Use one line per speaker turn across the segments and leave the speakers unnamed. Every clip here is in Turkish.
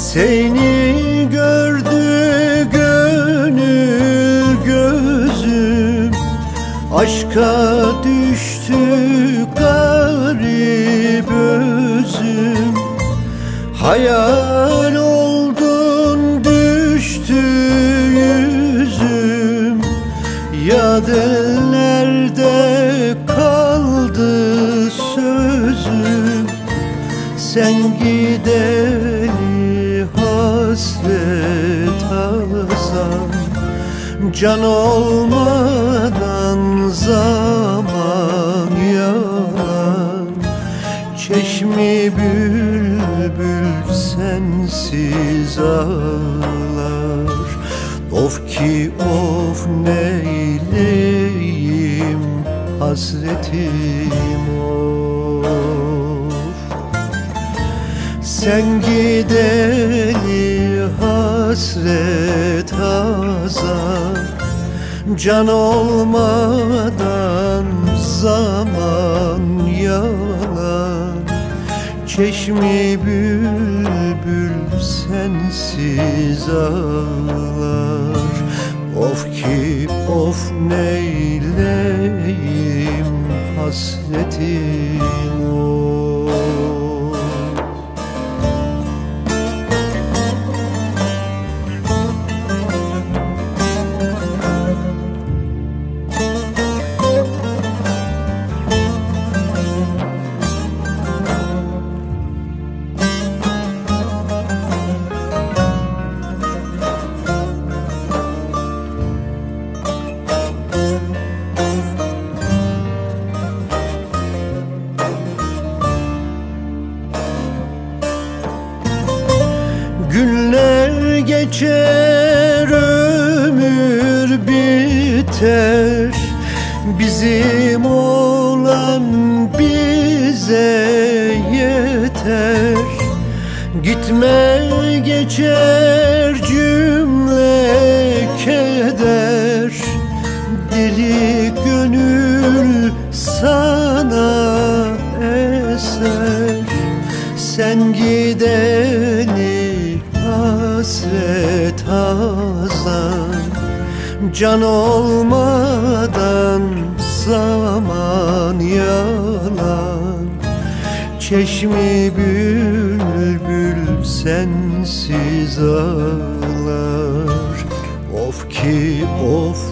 Seni gördü gönül gözüm, aşka düştü garip özüm. Hayal oldun düştü yüzüm, yad ellerde kaldı sözüm. Sen gideli hasret alsam, can olmadan zaman yalan. Çeşmi bülbül sensiz ağlar. Of ki of neyleyim hasretim of. Sen gideli hasret azap, can olmadan zaman yalan. Çeşmi bülbül sensiz ağlar. Of ki of neyleyim hasretim of. Günler geçer, ömür biter, bizim olan bize yeter. Gitme geçer cümle keder, deli gönül sana eser. Sen gideli hasret azan, can olmadan zaman yalan. Çeşmi bülbül sensiz ağlar. Of ki of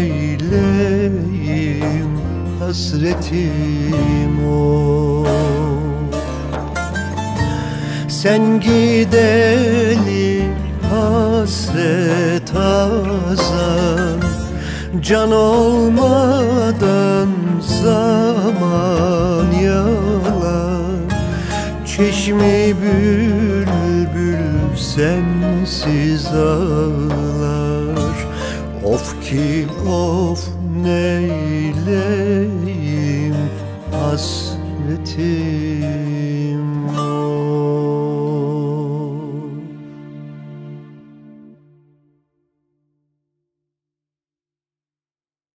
neyleyim hasretim of. Sen gideli hasret azan, can olmadan zaman yalan. Çeşmi bülbül sensiz ağlar. Of ki of neyleyim hasretim.